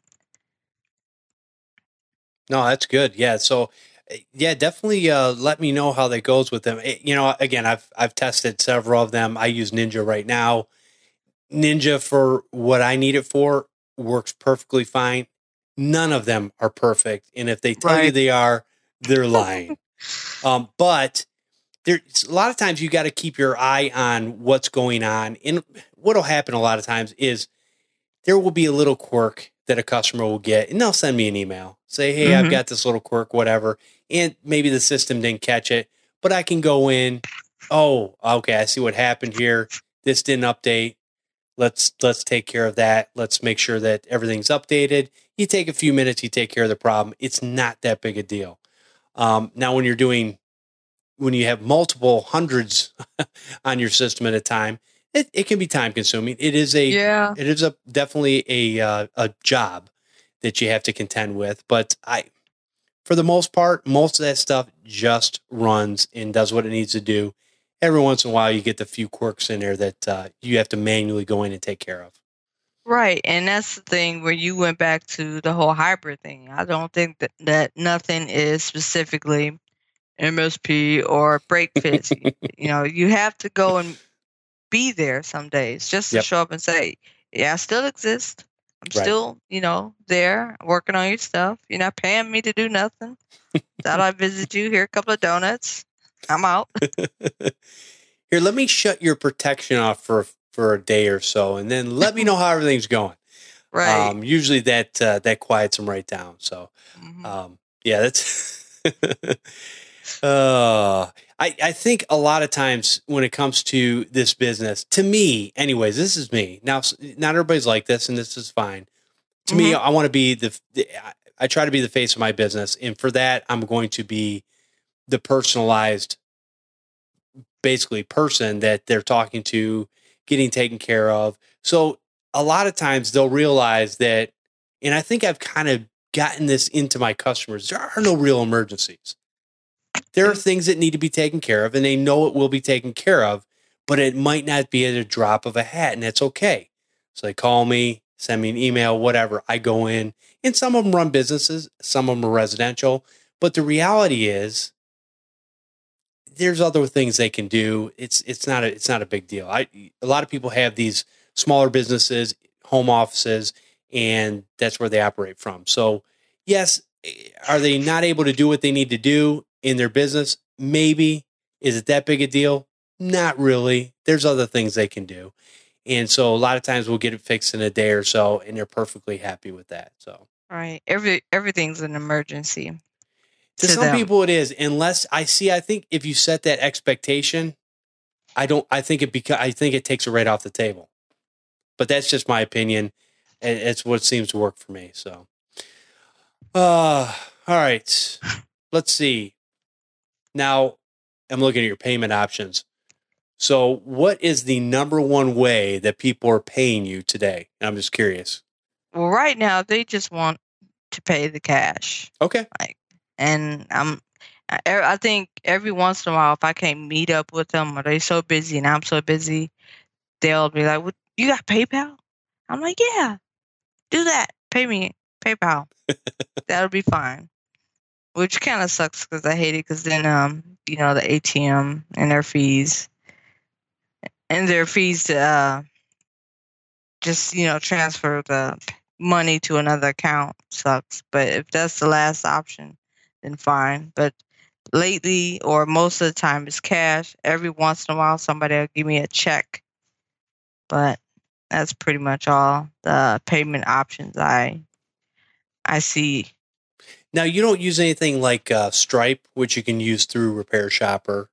No, that's good. Yeah. So, yeah, definitely uh, let me know how that goes with them. It, you know, again, I've I've tested several of them. I use Ninja right now. Ninja, for what I need it for, works perfectly fine. None of them are perfect, and if they tell right. you they are, they're lying. um, but there's a lot of times you got to keep your eye on what's going on. And what'll happen a lot of times is there will be a little quirk that a customer will get, and they'll send me an email, say, hey, mm-hmm. I've got this little quirk, whatever. And maybe the system didn't catch it, but I can go in. Oh, okay. I see what happened here. This didn't update. Let's, let's take care of that. Let's make sure that everything's updated. You take a few minutes, you take care of the problem. It's not that big a deal. Um, now when you're doing, when you have multiple hundreds on your system at a time, It, it can be time consuming. It is a, yeah. it is a definitely a, uh, a job that you have to contend with. But I, for the most part, most of that stuff just runs and does what it needs to do. Every once in a while, you get the few quirks in there that uh, you have to manually go in and take care of. Right. And that's the thing where you went back to the whole hybrid thing. I don't think that, that nothing is specifically M S P or break fix. You know, you have to go and be there some days just to yep. show up and say, yeah, I still exist. I'm right. still, you know, there working on your stuff. You're not paying me to do nothing. Thought I'd visit you, here a couple of donuts. I'm out. Here, let me shut your protection off for for a day or so, and then let me know how everything's going. Right. Um, usually that uh, that quiets them right down. So, mm-hmm. um, yeah, that's. uh, I I think a lot of times when it comes to this business, to me, anyways, this is me. Now, not everybody's like this, and this is fine. To mm-hmm. me, I want to be the. I try to be the face of my business, and for that, I'm going to be the personalized, basically, person that they're talking to, getting taken care of. So a lot of times they'll realize that, and I think I've kind of gotten this into my customers. There are no real emergencies. There are things that need to be taken care of, and they know it will be taken care of, but it might not be at a drop of a hat, and that's okay. So they call me, send me an email, whatever. I go in, and some of them run businesses, some of them are residential. But the reality is, there's other things they can do. It's it's not a it's not a big deal. I a lot of people have these smaller businesses, home offices, and that's where they operate from. So, yes, are they not able to do what they need to do in their business? Maybe. Is it that big a deal? Not really. There's other things they can do. And so a lot of times we'll get it fixed in a day or so, and they're perfectly happy with that. So, right. Every everything's an emergency. To, to some them. people it is, unless I see, I think if you set that expectation, I don't, I think it beca- I think it takes it right off the table, but that's just my opinion. And it's what seems to work for me. So, uh, all right, let's see. Now I'm looking at your payment options. So what is the number one way that people are paying you today? I'm just curious. Well, right now they just want to pay the cash. Okay. Like, And I'm, I, I think every once in a while, if I can't meet up with them or they're so busy and I'm so busy, they'll be like, "What, you got PayPal?" I'm like, "Yeah, do that. Pay me PayPal. That'll be fine." Which kind of sucks because I hate it because then, um, you know, the A T M and their fees and their fees to uh, just, you know, transfer the money to another account sucks. But if that's the last option, then fine. But lately, or most of the time, it's cash. Every once in a while, somebody will give me a check. But that's pretty much all the payment options I I see. Now, you don't use anything like uh, Stripe, which you can use through Repair Shopper.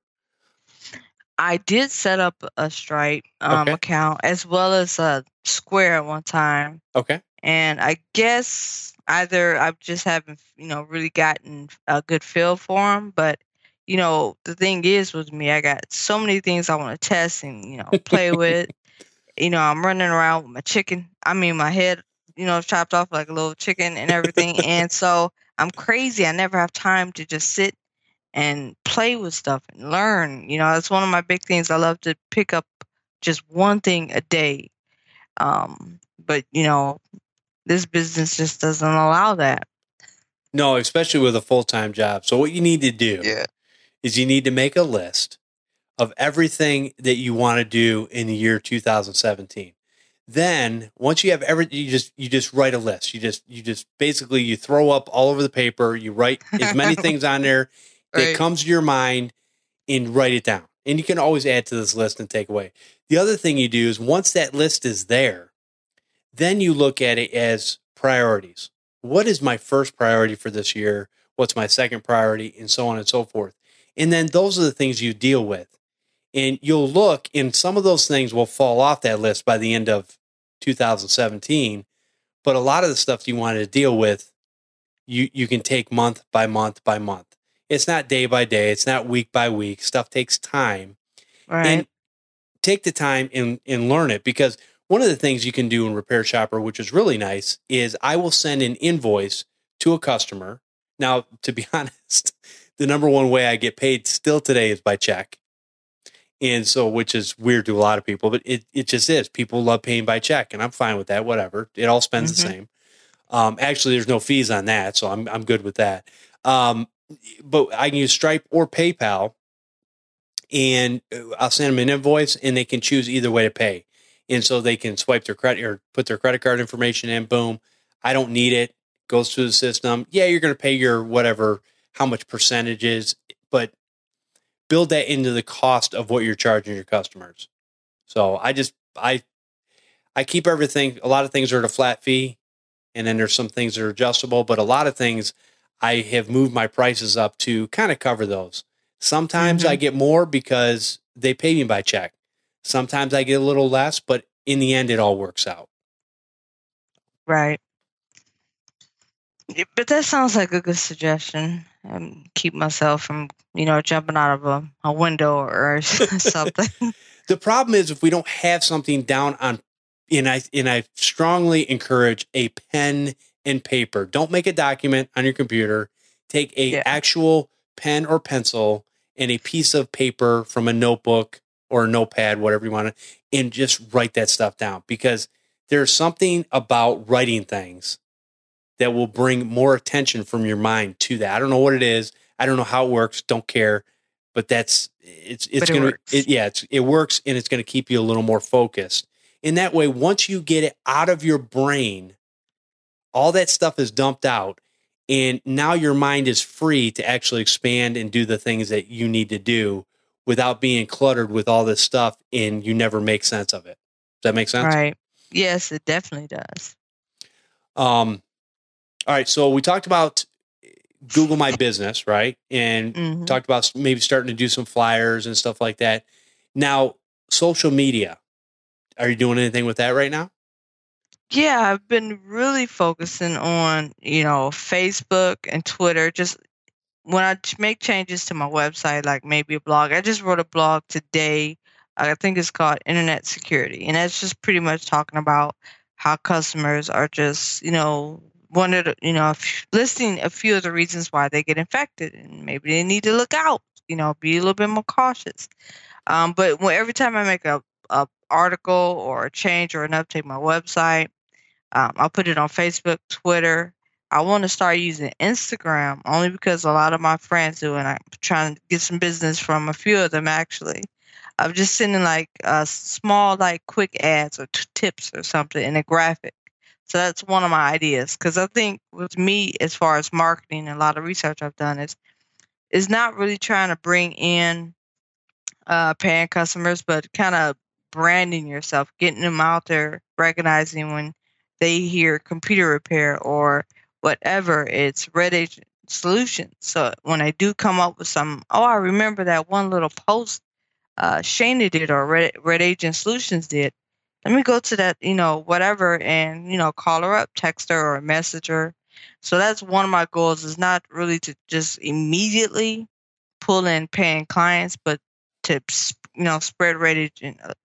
I did set up a Stripe um, okay. account as well as a Square at one time. Okay. And I guess either I just haven't, you know, really gotten a good feel for them. But, you know, the thing is with me, I got so many things I want to test and, you know, play with. You know, I'm running around with my chicken. I mean, my head, you know, chopped off like a little chicken and everything. And so I'm crazy. I never have time to just sit and play with stuff and learn. You know, that's one of my big things. I love to pick up just one thing a day. Um, but, you know, this business just doesn't allow that. No, especially with a full-time job. So what you need to do yeah. is you need to make a list of everything that you want to do in the year two thousand seventeen. Then once you have everything, you just you just write a list. You just you just basically you throw up all over the paper. You write as many things on there that Right. comes to your mind and write it down. And you can always add to this list and take away. The other thing you do is once that list is there, then you look at it as priorities. What is my first priority for this year? What's my second priority? And so on and so forth. And then those are the things you deal with. And you'll look, and some of those things will fall off that list by the end of two thousand seventeen. But a lot of the stuff you wanted to deal with, you, you can take month by month by month. It's not day by day. It's not week by week. Stuff takes time. Right. And take the time and, and learn it, because one of the things you can do in Repair Shopper, which is really nice, is I will send an invoice to a customer. Now, to be honest, the number one way I get paid still today is by check. And so, which is weird to a lot of people, but it, it just is. People love paying by check, and I'm fine with that. Whatever. It all spends Mm-hmm. the same. Um, actually, there's no fees on that, so I'm I'm good with that. Um, but I can use Stripe or PayPal, and I'll send them an invoice, and they can choose either way to pay. And so they can swipe their credit or put their credit card information in. Boom. I don't need it. Goes through the system. Yeah, you're going to pay your whatever, how much percentage is, but build that into the cost of what you're charging your customers. So I just, I, I keep everything. A lot of things are at a flat fee, and then there's some things that are adjustable, but a lot of things I have moved my prices up to kind of cover those. Sometimes Mm-hmm. I get more because they pay me by check. Sometimes I get a little less, but in the end, it all works out. Right. Yeah, but that sounds like a good suggestion. Um, keep myself from, you know, jumping out of a, a window or something. The problem is if we don't have something down on, and I and I strongly encourage a pen and paper. Don't make a document on your computer. Take a Yeah. actual pen or pencil and a piece of paper from a notebook or a notepad, whatever you want to, and just write that stuff down, because there's something about writing things that will bring more attention from your mind to that. I don't know what it is. I don't know how it works. Don't care. But that's it's it's But it gonna works. it, yeah it's it works, and it's gonna keep you a little more focused. In that way, once you get it out of your brain, all that stuff is dumped out, and now your mind is free to actually expand and do the things that you need to do without being cluttered with all this stuff, and you never make sense of it. Does that make sense? Right. Yes, it definitely does. Um. All right. So we talked about Google My Business, right? And Mhm. talked about maybe starting to do some flyers and stuff like that. Now, social media. Are you doing anything with that right now? Yeah, I've been really focusing on, you know, Facebook and Twitter. Just when I ch- make changes to my website, like maybe a blog, I just wrote a blog today. I think it's called Internet Security. And that's just pretty much talking about how customers are just, you know, one of the, you know, a f- listing a few of the reasons why they get infected, and maybe they need to look out, you know, be a little bit more cautious. Um, but when, every time I make a, a article or a change or an update to my website, um, I'll put it on Facebook, Twitter. I want to start using Instagram only because a lot of my friends do, and I'm trying to get some business from a few of them actually. I'm just sending like uh, small, like quick ads or t- tips or something in a graphic. So that's one of my ideas, because I think with me, as far as marketing, a lot of research I've done is is not really trying to bring in uh, paying customers, but kind of branding yourself, getting them out there, recognizing when they hear computer repair or whatever, it's Red Agent Solutions. So when I do come up with some, oh, I remember that one little post uh, Shayna did or Red, Red Agent Solutions did. Let me go to that, you know, whatever, and, you know, call her up, text her or message her. So that's one of my goals, is not really to just immediately pull in paying clients, but to, you know, spread Red Agent uh,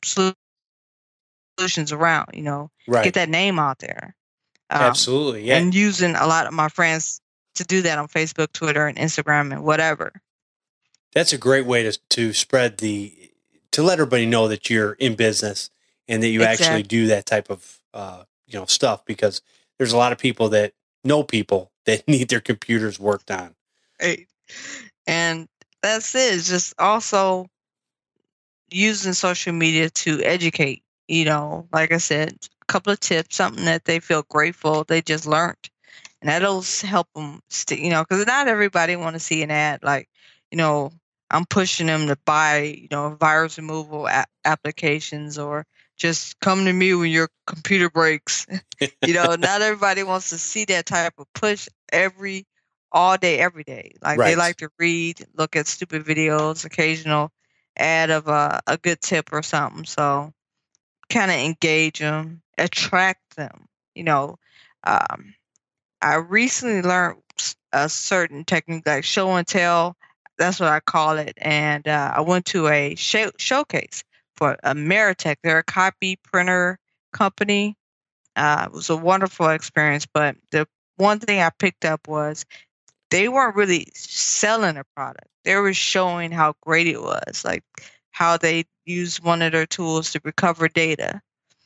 Solutions around, you know, Right. get that name out there. Um, Absolutely. Yeah. And using a lot of my friends to do that on Facebook, Twitter, and Instagram and whatever. That's a great way to to spread the, to let everybody know that you're in business and that you actually Exactly. do that type of uh, you know, stuff, because there's a lot of people that know people that need their computers worked on. Right. And that's it. It's just also using social media to educate, you know, like I said, a couple of tips, something that they feel grateful they just learned. And that'll s- help them, st- you know, because not everybody want to see an ad like, you know, I'm pushing them to buy, you know, virus removal a- applications, or just come to me when your computer breaks. You know, not everybody wants to see that type of push every, all day, every day. Like they Right. like to read, look at stupid videos, occasional ad of a, a good tip or something. So kind of engage them, attract them, you know. Um, I recently learned s- a certain technique, like show and tell. That's what I call it. And uh, I went to a show- showcase for Ameritech. They're a copy printer company. Uh, it was a wonderful experience. But the one thing I picked up was they weren't really selling a product. They were showing how great it was, like how they used one of their tools to recover data.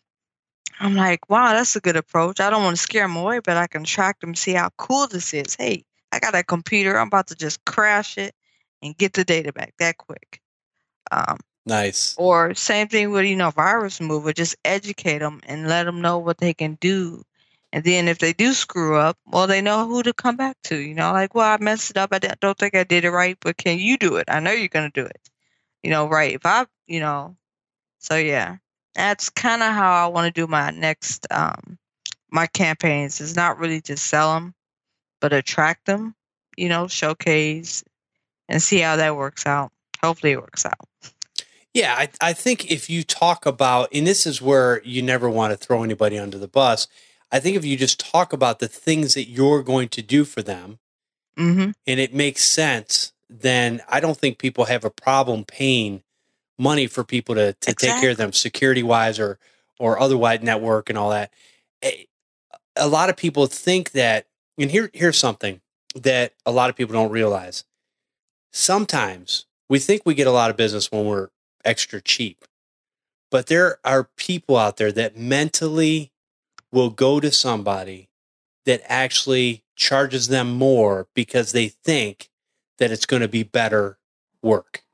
I'm like, wow, that's a good approach. I don't want to scare them away, but I can track them, see how cool this is. Hey, I got a computer. I'm about to just crash it and get the data back that quick. Um, Nice. or same thing with, you know, virus removal. Just educate them and let them know what they can do. And then if they do screw up, well, they know who to come back to. You know, like, well, I messed it up. I di- don't think I did it right, but can you do it? I know you're going to do it. You know, right. If I, you know, so yeah, that's kind of how I want to do my next, um, my campaigns. Is not really to sell them, but attract them, you know, showcase and see how that works out. Hopefully it works out. Yeah, I, I think if you talk about, and this is where you never want to throw anybody under the bus, I think if you just talk about the things that you're going to do for them, Mm-hmm. and it makes sense, then I don't think people have a problem paying money for people to, to Exactly. take care of them security wise or, or otherwise network and all that. A, a lot of people think that, and here, here's something that a lot of people don't realize. Sometimes we think we get a lot of business when we're extra cheap, but there are people out there that mentally will go to somebody that actually charges them more because they think that it's going to be better work.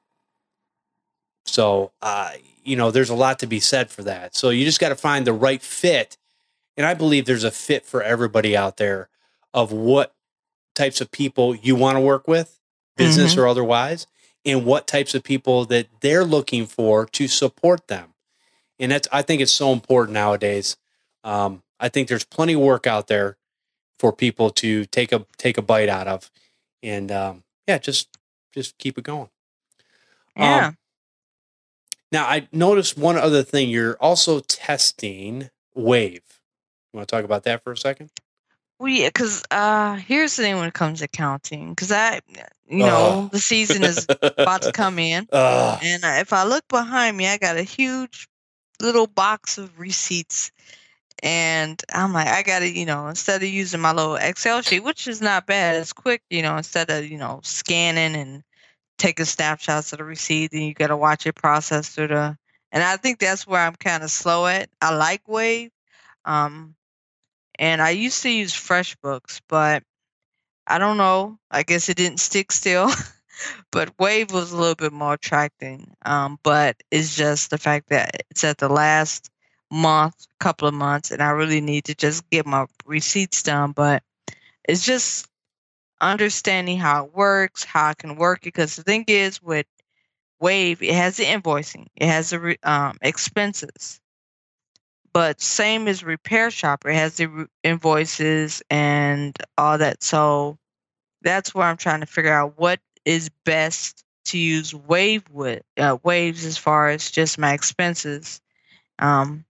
So, uh, you know, there's a lot to be said for that. So you just got to find the right fit. And I believe there's a fit for everybody out there of what types of people you want to work with, business Mm-hmm. or otherwise, and what types of people that they're looking for to support them. And that's, I think it's so important nowadays. Um, I think there's plenty of work out there for people to take a, take a bite out of, and, um, yeah, just, just keep it going. Yeah. Um, now I noticed one other thing. You're also testing Wave. You want to talk about that for a second? Well, yeah, because uh, here's the thing when it comes to accounting, because I, you know, Ugh. the season is about to come in, Ugh. and uh, if I look behind me, I got a huge little box of receipts, and I'm like, I got to, you know, instead of using my little Excel sheet, which is not bad, it's quick, you know, instead of, you know, scanning and taking snapshots of the receipt, then you got to watch it process through the, and I think that's where I'm kind of slow at. I like Wave. Um, And I used to use FreshBooks, but I don't know. I guess it didn't stick still. But Wave was a little bit more attracting. Um, but it's just the fact that it's at the last month, couple of months, and I really need to just get my receipts done. But it's just understanding how it works, how I can work it. Because the thing is, with Wave, it has the invoicing, it has the re- um, expenses. But same as Repair Shopper, it has the re- invoices and all that. So that's where I'm trying to figure out what is best to use Wave with uh, Waves as far as just my expenses, um,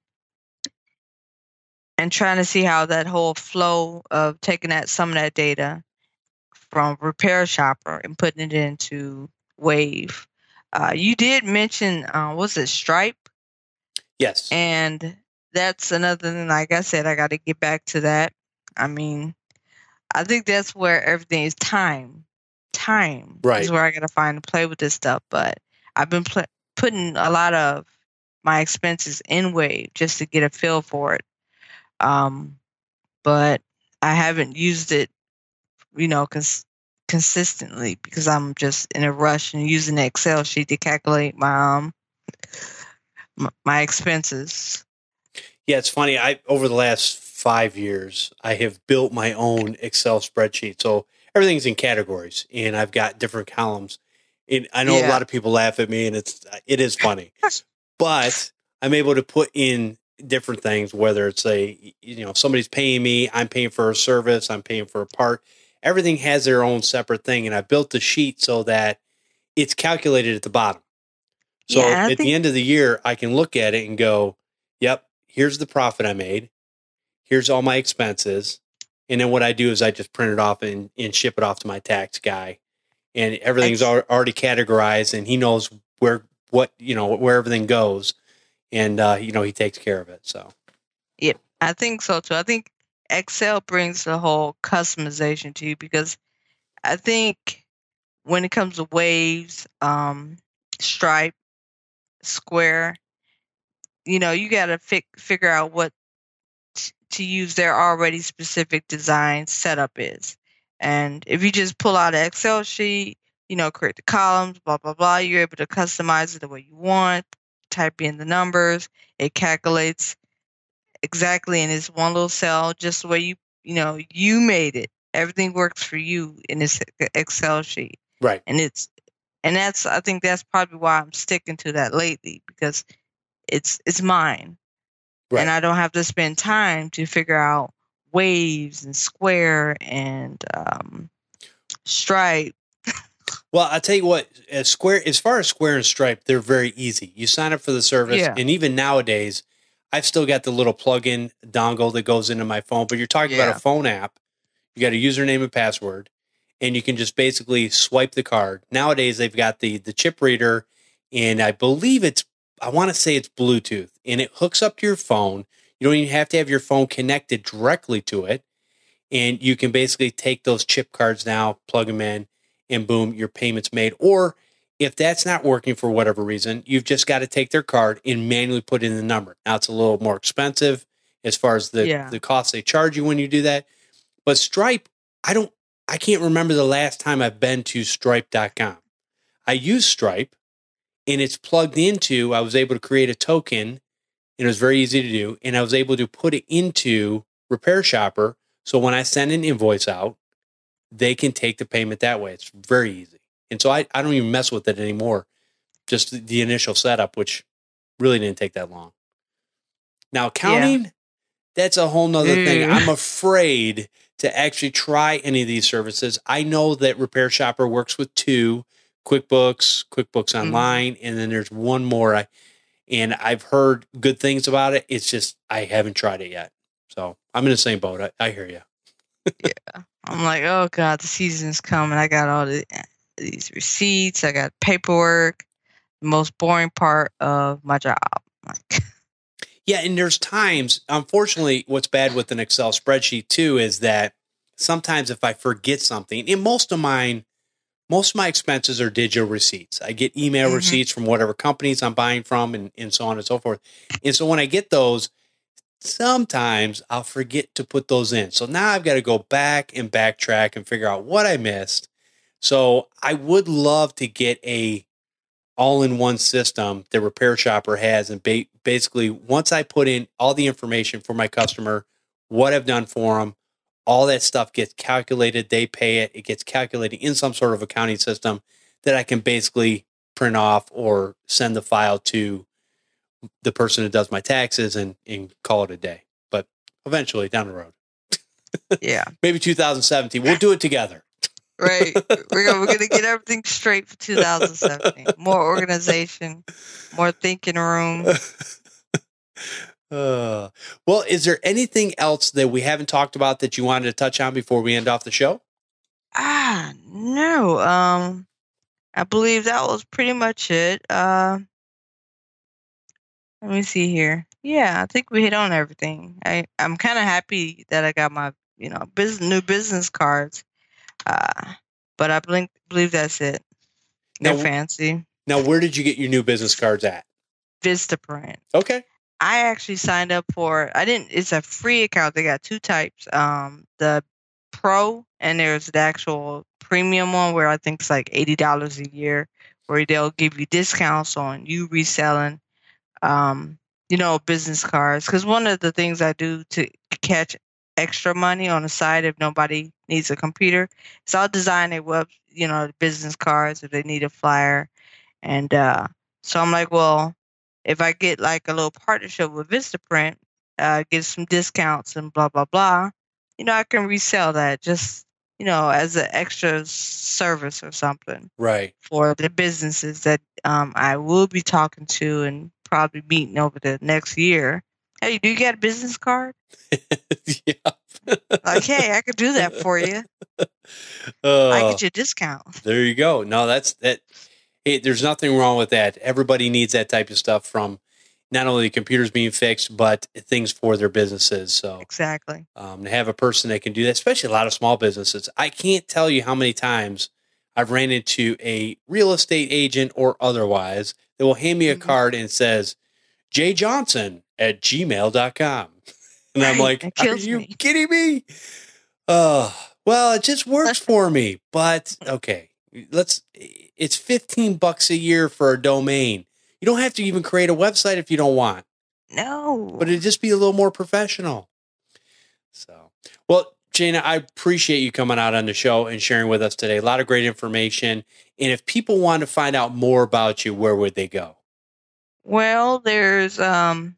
and trying to see how that whole flow of taking that some of that data from Repair Shopper and putting it into Wave. Uh, you did mention, uh, was it Stripe? Yes. And that's another thing. Like I said, I got to get back to that. I mean, I think that's where everything is time. Time Right. is where I got to find and play with this stuff. But I've been pl- putting a lot of my expenses in Wave just to get a feel for it. Um, but I haven't used it, you know, cons- consistently because I'm just in a rush and using the Excel sheet to calculate my um m- my expenses. Yeah, it's funny. I over the last five years, I have built my own Excel spreadsheet. So everything's in categories, and I've got different columns. And I know a Yeah. lot of people laugh at me, and it's it is funny, but I'm able to put in different things. Whether it's a you know somebody's paying me, I'm paying for a service, I'm paying for a part. Everything has their own separate thing, and I built the sheet so that it's calculated at the bottom. So Yeah, and I at the think end of the year, I can look at it and go, yep, here's the profit I made. Here's all my expenses. And then what I do is I just print it off and, and ship it off to my tax guy. And everything's ex- al- already categorized, and he knows where, what, you know, where everything goes. And, uh, you know, he takes care of it. So, yeah, I think so too. I think Excel brings the whole customization to you because I think when it comes to Waves, um, Stripe, Square, you know, you got to fi- figure out what t- to use their already specific design setup is. And if you just pull out an Excel sheet, you know, create the columns, blah, blah, blah, you're able to customize it the way you want, type in the numbers, it calculates exactly in this one little cell, just the way you, you know, you made it. Everything works for you in this Excel sheet. right. And it's, and that's, I think that's probably why I'm sticking to that lately because it's, it's mine. Right. And I don't have to spend time to figure out Waves and Square and um, Stripe. Well, I'll tell you what, as Square, as far as Square and Stripe, they're very easy. You sign up for the service, Yeah. and even nowadays, I've still got the little plug-in dongle that goes into my phone. But you're talking Yeah. about a phone app. You got a username and password, and you can just basically swipe the card. Nowadays, they've got the the chip reader and I believe it's, I want to say it's Bluetooth, and it hooks up to your phone. You don't even have to have your phone connected directly to it. And you can basically take those chip cards now, plug them in, and boom, your payment's made. Or if that's not working for whatever reason, you've just got to take their card and manually put in the number. Now, it's a little more expensive as far as the, Yeah. the cost they charge you when you do that. But Stripe, I don't, I can't remember the last time I've been to stripe dot com. I use Stripe, and it's plugged into, I was able to create a token, and it was very easy to do. And I was able to put it into Repair Shopper. So when I send an invoice out, they can take the payment that way. It's very easy. And so I, I don't even mess with it anymore. Just the, the initial setup, which really didn't take that long. Now, accounting, yeah. that's a whole nother mm. thing. I'm afraid to actually try any of these services. I know that Repair Shopper works with two, QuickBooks, QuickBooks Online, mm. and then there's one more. I, and I've heard good things about it. It's just I haven't tried it yet. So I'm in the same boat. I, I hear you. Yeah. I'm like, oh, God, the season's coming. I got all the, these receipts. I got paperwork. The most boring part of my job. Like, yeah, and there's times, unfortunately, what's bad with an Excel spreadsheet, too, is that sometimes if I forget something, and most of mine, most of my expenses are digital receipts. I get email mm-hmm. receipts from whatever companies I'm buying from and, and so on and so forth. And so when I get those, sometimes I'll forget to put those in. So now I've got to go back and backtrack and figure out what I missed. So I would love to get a all-in-one system that Repair Shopper has. And ba- basically, once I put in all the information for my customer, what I've done for them, all that stuff gets calculated. They pay it. It gets calculated in some sort of accounting system that I can basically print off or send the file to the person who does my taxes and, and call it a day. But eventually down the road. Yeah. Maybe two thousand seventeen. We'll do it together. Right. We're gonna, we're going to get everything straight for two thousand seventeen. More organization, more thinking room. uh, well, is there anything else that we haven't talked about that you wanted to touch on before we end off the show? Ah, no. Um, I believe that was pretty much it. Uh, Let me see here. Yeah, I think we hit on everything. I, I'm kind of happy that I got my, you know, business, new business cards. Uh, but I blink, believe that's it. They're now, fancy. Now, where did you get your new business cards at? Vistaprint. Okay. I actually signed up for, I didn't, it's a free account. They got two types. Um, the Pro, and there's the actual premium one where I think it's like eighty dollars a year, where they'll give you discounts on you reselling um, you know, business cards. Because one of the things I do to catch extra money on the side if nobody needs a computer is I'll design a web, you know, business cards if they need a flyer. And uh, so I'm like, well, if I get like a little partnership with Vistaprint, uh, get some discounts and blah, blah, blah, you know, I can resell that just, you know, as an extra service or something. Right. For the businesses that um, I will be talking to and probably meeting over the next year. Hey, do you get a business card? Yeah. Like, hey, I could do that for you. Uh, I get you a discount. There you go. No, that's that. Hey, there's nothing wrong with that. Everybody needs that type of stuff from not only computers being fixed, but things for their businesses. So exactly. Um, to have a person that can do that, especially a lot of small businesses. I can't tell you how many times I've ran into a real estate agent or otherwise that will hand me a mm-hmm. card and says, Jay Johnson at gmail dot com. And right. I'm like, are you me. kidding me? Uh, well, it just works for me. But okay, let's, it's fifteen bucks a year for a domain. You don't have to even create a website if you don't want. No. But it'd just be a little more professional. So, well, Jana, I appreciate you coming out on the show and sharing with us today. A lot of great information. And if people want to find out more about you, where would they go? Well, there's um,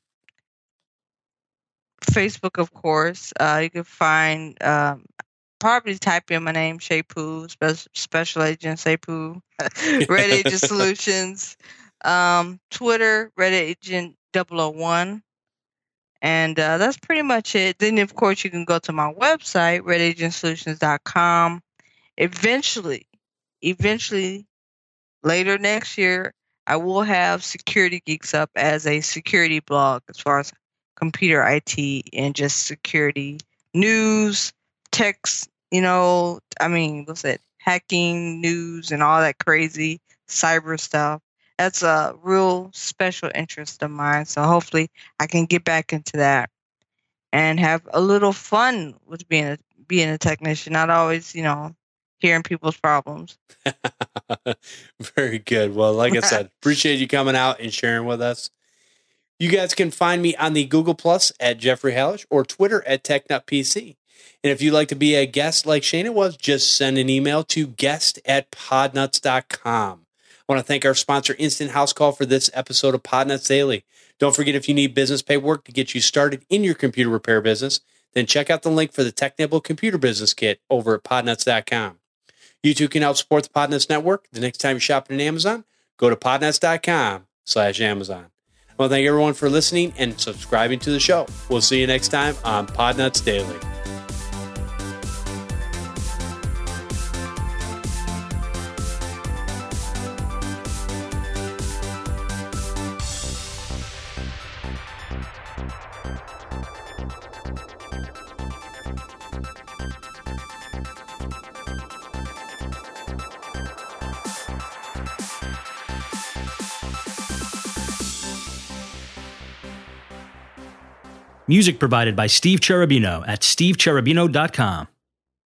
Facebook, of course. Uh, you can find, um, probably type in my name, Shay Poo, Spe- Special Agent Shay Poo, Red Agent Solutions. Um, Twitter, Red Agent double oh one. And uh, that's pretty much it. Then, of course, you can go to my website, red agent solutions dot com. Eventually, eventually, later next year, I will have Security Geeks up as a security blog as far as computer I T and just security news, text, you know, I mean, what's it, hacking news and all that crazy cyber stuff. That's a real special interest of mine. So hopefully I can get back into that and have a little fun with being a being a technician, not always, you know, hearing people's problems. Very good. Well, like I said, appreciate you coming out and sharing with us. You guys can find me on the Google Plus at Jeffrey Hallish or Twitter at TechNutPC. And if you'd like to be a guest like Shana was, just send an email to guest at podnuts dot com. I want to thank our sponsor, Instant House Call, for this episode of Podnuts Daily. Don't forget, if you need business paperwork to get you started in your computer repair business, then check out the link for the TechNibble Computer Business Kit over at podnuts dot com. You too can help support the Podnuts Network. The next time you're shopping on Amazon, go to podnuts dot com slash Amazon. I want to thank everyone for listening and subscribing to the show. We'll see you next time on Podnuts Daily. Music provided by Steve Cherubino at steve cherubino dot com.